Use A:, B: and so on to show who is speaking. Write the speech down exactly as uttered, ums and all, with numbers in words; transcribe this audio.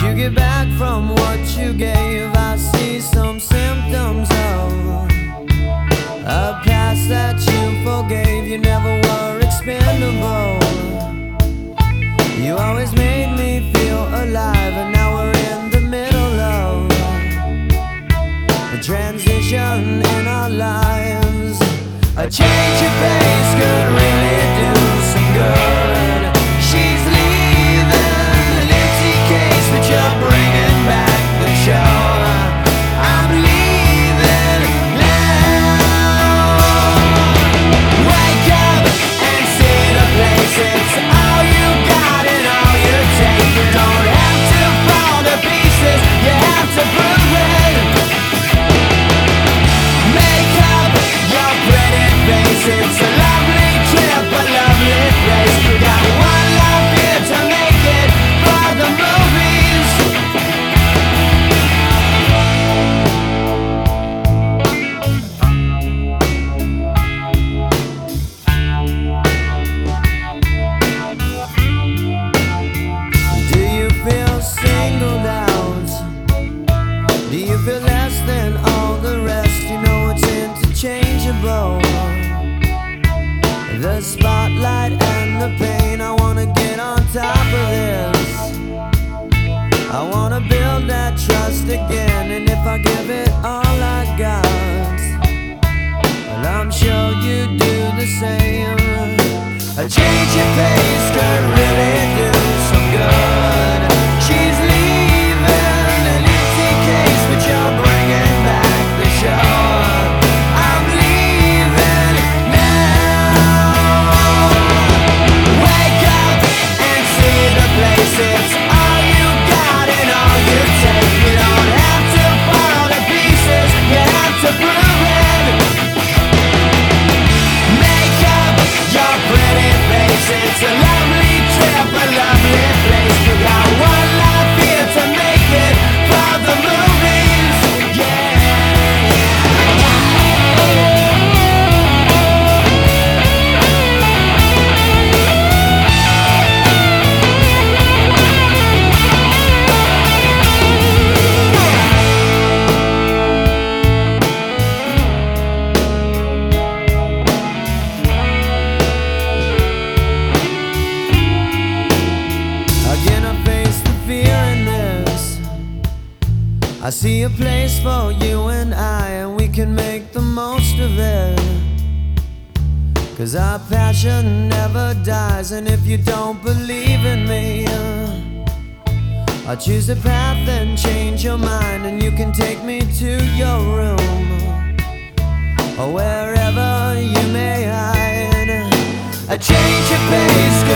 A: you get back from what you gave? I see some symptoms of a past that you forgave. You never were expendable. You always made me feel alive, and now we're in the middle of a transition in our lives. A change of pace could really do some good. She's leaving an empty case, but you're bringing back the show. I'm leaving now. Wake up and see the place. It's all you got and all you take. You don't have to fall to pieces, you have to prove it. Make up your pretty face. It's a lovely trip, a lovely place. We got one life here to make it for the movies. Do you feel singled out? Do you feel less than all the rest? You know it's interchangeable. The spotlight and the pain, I wanna get on top of this. I wanna build that trust again, and if I give it all I got, well, I'm sure you do the same. A change of pace could really do some good. She's leaving an empty case, but you're bringing back the show. I'm leaving now. Wake up and see the place. It's all you got and all you take. You don't have to fall to pieces, you have to prove it. Make up your pretty face. It's a lovely trip, a lovely place. We got one life here to make it for the movies. Yeah. Again, I face the fear in this. I see a place for you and I, and we can make the most of it. Cause our passion never dies, and if you don't believe in me, I'll choose a path and change your mind, and you can take me to your room or wherever you may hide. A change of pace